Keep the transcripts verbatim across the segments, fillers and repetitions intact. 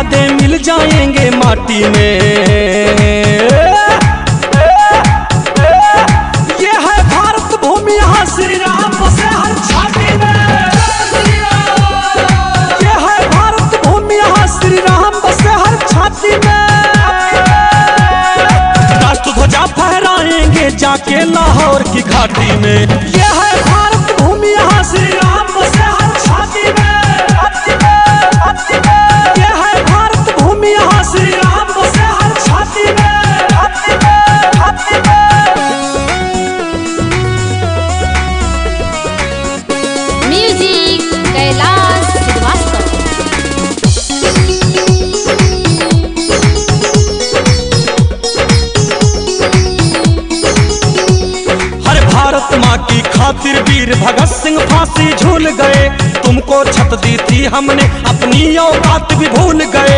यादें मिल जाएंगे माटी में। ये है भारत भूमि, यहाँ श्री राम बसे हर छाती में। ये है भारत भूमि, यहाँ श्री राम बसे हर छाती में। राष्ट्र ध्वजा फहराएंगे जाके लाहौर की घाटी में। ये है भारत भूमि, यहाँ श्री राम बसे हर छाती में। ये है भारत भूमि, यहाँ श्री राम बसे हर छाती में। म्यूजिक कैलाश श्रीवास्तव। हर भारत माँ की खातिर वीर भगत सिंह फांसी झूल गए। तुमको छत दी थी हमने, अपनी औकात भी भूल गए।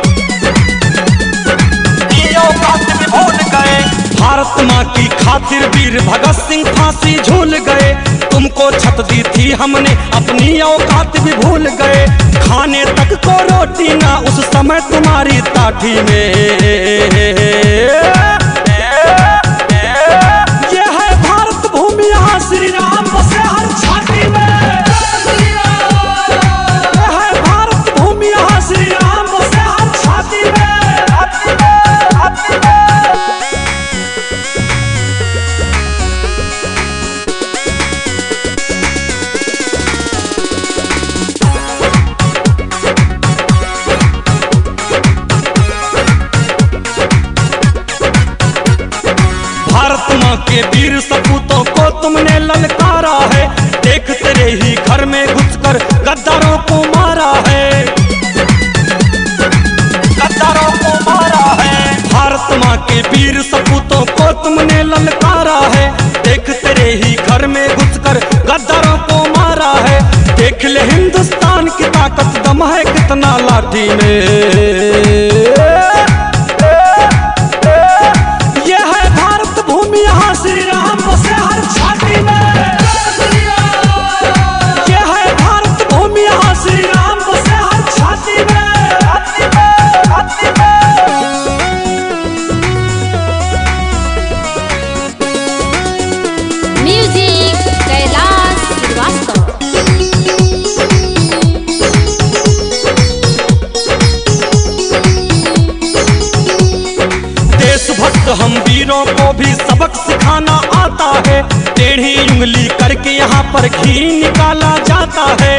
औकात भी भूल गए। भारत माँ की खातिर वीर भगत सिंह फांसी झूल गए। तुमको छत दी थी हमने, अपनी औकात भी भूल गए। खाने तक को रोटी ना उस समय तुम्हारी ताठी में। ये है भारत भूमि, यहाँ श्री राम बसे हर छाती में। ये है भारत भूमि, यहाँ श्री राम बसे हर छाती में। भारत माँ के वीर सपूतों को तुमने ललकारा है। देख तेरे ही घर में घुसकर गद्दारों को मारा है। गद्दारों को मारा है। भारत माँ के वीर सपूतों को तुमने ललकारा है। देख तेरे ही घर में घुसकर गद्दारों को मारा है। देख ले हिंदुस्तान की ताकत दम है कितना लाठी में। यहाँ श्री राम बसे हर छाती में। ये है भारत भूमि, यहाँ श्री राम बसे हर छाती में। म्यूजिक कैलाश श्रीवास्तव। देशभक्त हम वीरों को भी सबक सिखाना आता है। टेढ़ी उंगली करके यहाँ पर घी निकाला जाता है।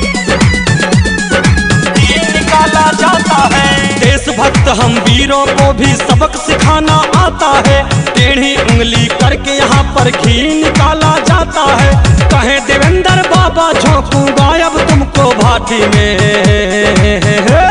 घी निकाला जाता है। देशभक्त हम वीरों को भी सबक सिखाना आता है। टेढ़ी उंगली करके यहाँ पर घी निकाला जाता है। कहे देवेंद्र बाबा झोंकूंगा अब तुमको भाटी में।